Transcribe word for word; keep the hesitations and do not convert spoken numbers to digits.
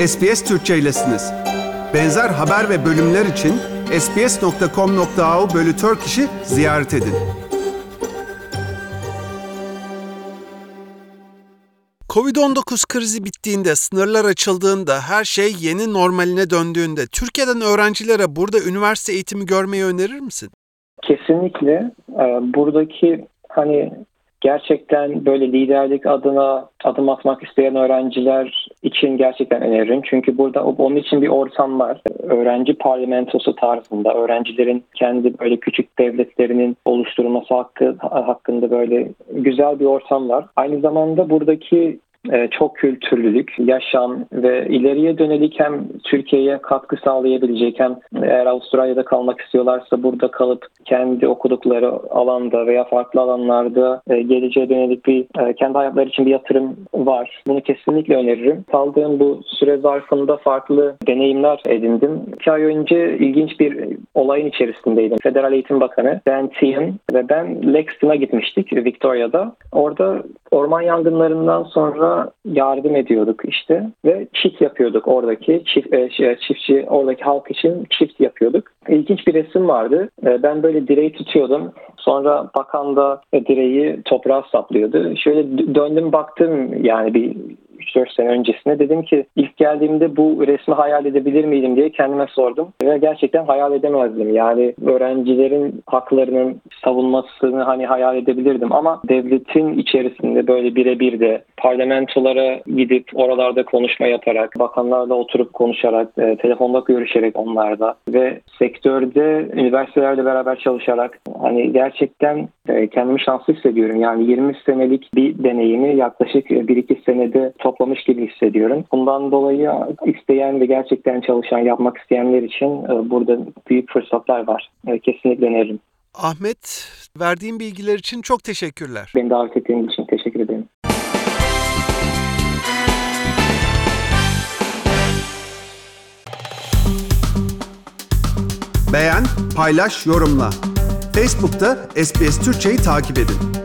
S B S Türkçe'ylesiniz. Benzer haber ve bölümler için sbs nokta com nokta a u bölü Turkish'i ziyaret edin. kovid on dokuz krizi bittiğinde, sınırlar açıldığında, her şey yeni normaline döndüğünde Türkiye'den öğrencilere burada üniversite eğitimi görmeyi önerir misin? Kesinlikle. Buradaki hani gerçekten böyle liderlik adına adım atmak isteyen öğrenciler için gerçekten öneririm. Çünkü burada onun için bir ortam var. Öğrenci parlamentosu tarzında öğrencilerin kendi böyle küçük devletlerinin oluşturulması hakkı, hakkında böyle güzel bir ortam var. Aynı zamanda buradaki çok kültürlülük, yaşam ve ileriye dönelik hem Türkiye'ye katkı sağlayabilecek hem eğer Avustralya'da kalmak istiyorlarsa burada kalıp kendi okudukları alanda veya farklı alanlarda geleceğe dönelik bir kendi hayatları için bir yatırım var. Bunu kesinlikle öneririm. Kaldığım bu süre zarfında farklı deneyimler edindim. İki ay önce ilginç bir olayın içerisindeydim. Federal Eğitim Bakanı Dan Tehan ve ben Lexington'a gitmiştik Victoria'da. Orada orman yangınlarından sonra yardım ediyorduk işte ve çift yapıyorduk oradaki çift, çiftçi oradaki halk için çift yapıyorduk. İlginç bir resim vardı. Ben böyle direği tutuyordum. Sonra bakan da direği toprağa saplıyordu. Şöyle döndüm baktım yani bir üç dört sene öncesine dedim ki ilk geldiğimde bu resmi hayal edebilir miydim diye kendime sordum. Ve gerçekten hayal edemezdim. Yani öğrencilerin haklarının savunmasını hani hayal edebilirdim ama devletin içerisinde böyle birebir de parlamentolara gidip oralarda konuşma yaparak, bakanlarla oturup konuşarak, e, telefonda görüşerek onlarla ve sektörde üniversitelerle beraber çalışarak hani gerçekten e, kendimi şanslı hissediyorum. Yani yirmi senelik bir deneyimi yaklaşık bir iki senede toplamış gibi hissediyorum. Bundan dolayı isteyen ve gerçekten çalışan, yapmak isteyenler için e, burada büyük fırsatlar var. E, kesinlikle öneririm. Ahmet, verdiğin bilgiler için çok teşekkürler. Beni davet ettiğiniz için teşekkür ederim. Beğen, paylaş, yorumla. Facebook'ta S B S Türkçe'yi takip edin.